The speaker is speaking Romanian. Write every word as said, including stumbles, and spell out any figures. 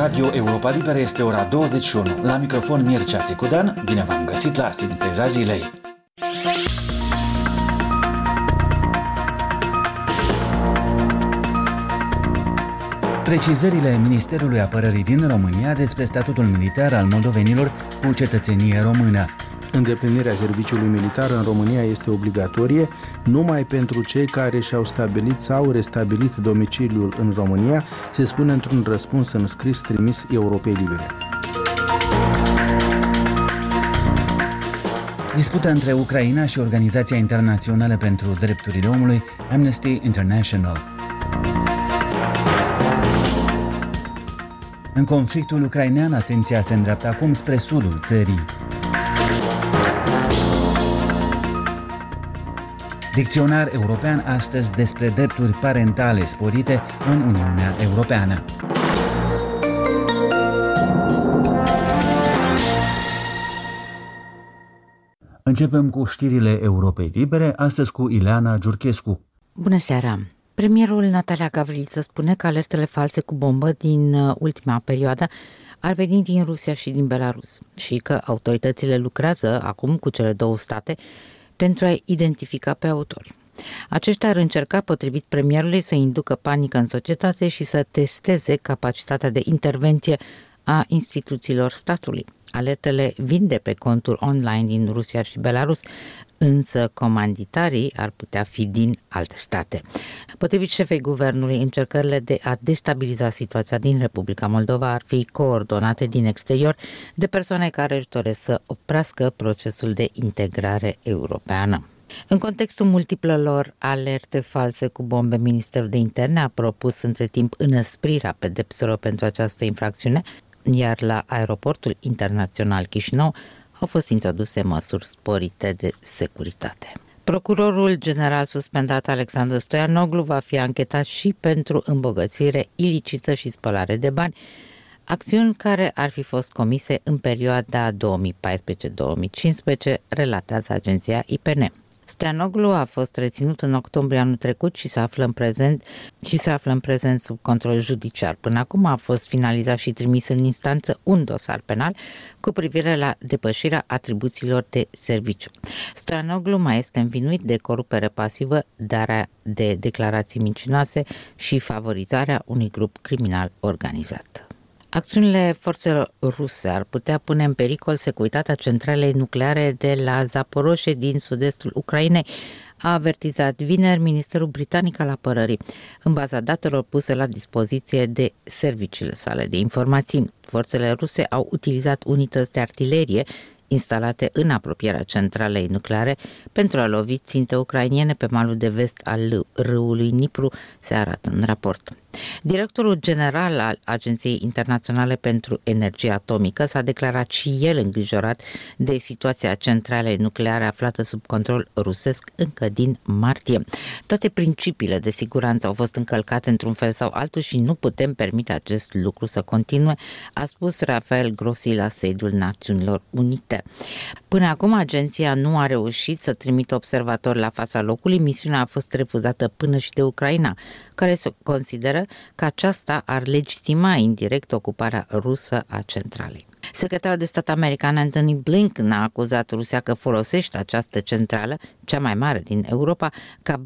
Radio Europa Liberă este ora douăzeci și unu. La microfon Mircea Țicudan, bine v-am găsit la Sinteza Zilei. Precizările Ministerului Apărării din România despre statutul militar al moldovenilor cu cetățenie română. Îndeplinirea serviciului militar în România este obligatorie numai pentru cei care și-au stabilit sau restabilit domiciliul în România, se spune într-un răspuns în scris trimis Europei Libere. Disputa între Ucraina și Organizația Internațională pentru Drepturile Omului, Amnesty International. În conflictul ucrainean, atenția se îndreaptă acum spre sudul țării. Dicționar european astăzi despre drepturi parentale sporite în Uniunea Europeană. Începem cu știrile Europei Libere, astăzi cu Ileana Giurchescu. Bună seara! Premierul Natalia Gavrilță spune că alertele false cu bombă din ultima perioadă ar veni din Rusia și din Belarus și că autoritățile lucrează acum cu cele două state pentru a identifica pe autori. Aceștia ar încerca, potrivit premierului, să inducă panică în societate și să testeze capacitatea de intervenție a instituțiilor statului. Alertele vin de pe conturi online din Rusia și Belarus, însă comanditarii ar putea fi din alte state. Potrivit șefei guvernului, încercările de a destabiliza situația din Republica Moldova ar fi coordonate din exterior de persoane care își doresc să oprească procesul de integrare europeană. În contextul multiplelor alerte false cu bombe, Ministerul de Interne a propus între timp înăsprirea pedepselor pentru această infracțiune, iar la aeroportul internațional Chișinău au fost introduse măsuri sporite de securitate. Procurorul general suspendat Alexandru Stoianoglu va fi anchetat și pentru îmbogățire ilicită și spălare de bani, acțiuni care ar fi fost comise în perioada două mii paisprezece două mii cincisprezece, relatează agenția I P N. Stoianoglu a fost reținut în octombrie anul trecut și se află în prezent și se află în prezent sub control judiciar. Până acum a fost finalizat și trimis în instanță un dosar penal cu privire la depășirea atribuțiilor de serviciu. Stoianoglu mai este învinuit de corupere pasivă, darea de declarații mincinoase și favorizarea unui grup criminal organizat. Acțiunile forțelor ruse ar putea pune în pericol securitatea centralei nucleare de la Zaporoșie din sud-estul Ucrainei, a avertizat vineri Ministerul Britanic al Apărării, în baza datelor puse la dispoziție de serviciile sale de informații. Forțele ruse au utilizat unități de artilerie instalate în apropierea centralei nucleare pentru a lovi ținte ucrainiene pe malul de vest al râului Dnipru, se arată în raport. Directorul general al Agenției Internaționale pentru Energie Atomică s-a declarat și el îngrijorat de situația centralei nucleare aflată sub control rusesc încă din martie. Toate principiile de siguranță au fost încălcate într-un fel sau altul și nu putem permite acest lucru să continue, a spus Rafael Grossi la sediul Națiunilor Unite. Până acum, agenția nu a reușit să trimită observatori la fața locului. Misiunea a fost refuzată până și de Ucraina, care se consideră că aceasta ar legitima indirect ocuparea rusă a centralei. Secretarul de stat american Antony Blinken a acuzat Rusia că folosește această centrală, cea mai mare din Europa, ca